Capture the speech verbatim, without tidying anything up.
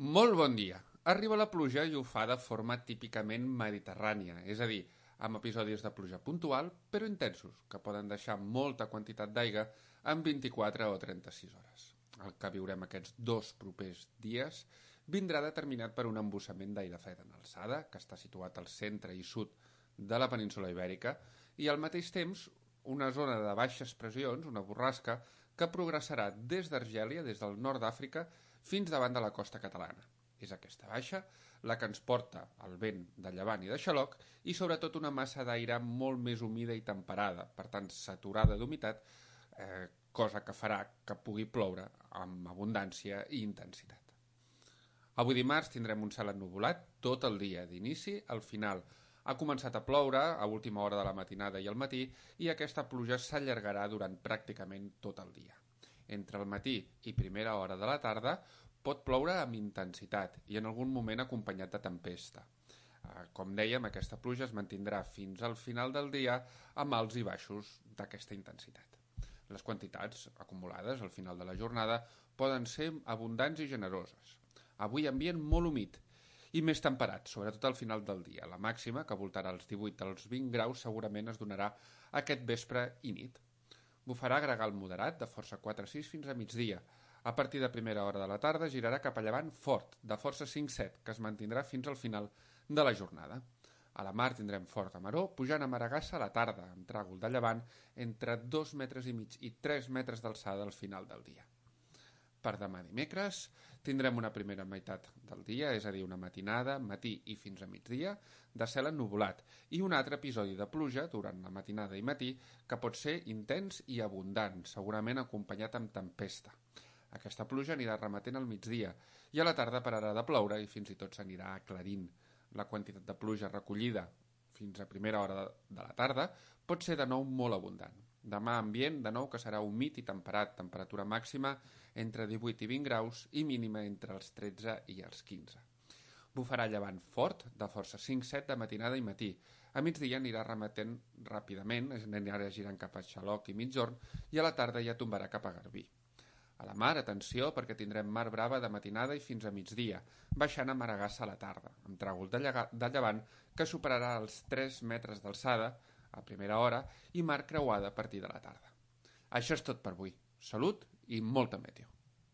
Molt bon dia. Arriba la pluja i ho fa de forma típicament mediterrània, és a dir, amb episodis de pluja puntual, però intensos, que poden deixar molta quantitat d'aigua en vint-i-quatre o trenta-sis hores. El que viurem aquests dos propers dies vindrà determinat per un embussament d'aire fred en alçada, que està situat al centre i sud de la península ibèrica, i al mateix temps una zona de baixes pressions, una borrasca, que progressarà des d'Argèlia, des del nord d'Àfrica, fins davant de la costa catalana. És aquesta baixa la que ens porta el vent de llevant i de xaloc i sobretot una massa d'aire molt més humida i temperada, per tant saturada d'humitat, eh, cosa que farà que pugui ploure amb abundància i intensitat. Avui dimarts tindrem un cel ennuvolat tot el dia, d'inici al final. Ha començat a ploure a última hora de la matinada i al matí i aquesta pluja s'allargarà durant pràcticament tot el dia. Entre el matí i primera hora de la tarda pot ploure amb intensitat i en algun moment acompanyat de tempesta. Com dèiem, aquesta pluja es mantindrà fins al final del dia amb alts i baixos d'aquesta intensitat. Les quantitats acumulades al final de la jornada poden ser abundants i generoses. Avui ambient molt humit i més temperat, sobretot al final del dia. La màxima, que voltarà als divuit als vint graus, segurament es donarà aquest vespre i nit. Bufarà gregal moderat de força quatre a sis fins a migdia. A partir de primera hora de la tarda girarà cap a llevant fort, de força cinc a set, que es mantindrà fins al final de la jornada. A la mar tindrem fort a maró, pujant a Maragassa a la tarda, amb tràgol de llevant entre dos metres i mig i tres metres d'alçada al final del dia. Per demà dimecres tindrem una primera meitat del dia, és a dir, una matinada, matí i fins a migdia, de cel ennuvolat, i un altre episodi de pluja durant la matinada i matí que pot ser intens i abundant, segurament acompanyat amb tempesta. Aquesta pluja anirà remetent al migdia i a la tarda pararà de ploure i fins i tot s'anirà aclarint. La quantitat de pluja recollida fins a primera hora de la tarda pot ser de nou molt abundant. Demà ambient de nou que serà humit i temperat, temperatura màxima entre divuit i vint graus i mínima entre els tretze i els quinze. Bufarà llevant fort, de força cinc a set de matinada i matí. A migdia anirà remetent ràpidament, anirà girant cap a Xaloc i Migjorn i a la tarda ja tombarà cap a Garbí. A la mar, atenció, perquè tindrem mar brava de matinada i fins a migdia, baixant a Maragassa a la tarda, amb tràgol de, de llevant que superarà els tres metres d'alçada a primera hora i mar creuada a partir de la tarda. Això és tot per avui. Salut i molta meteo.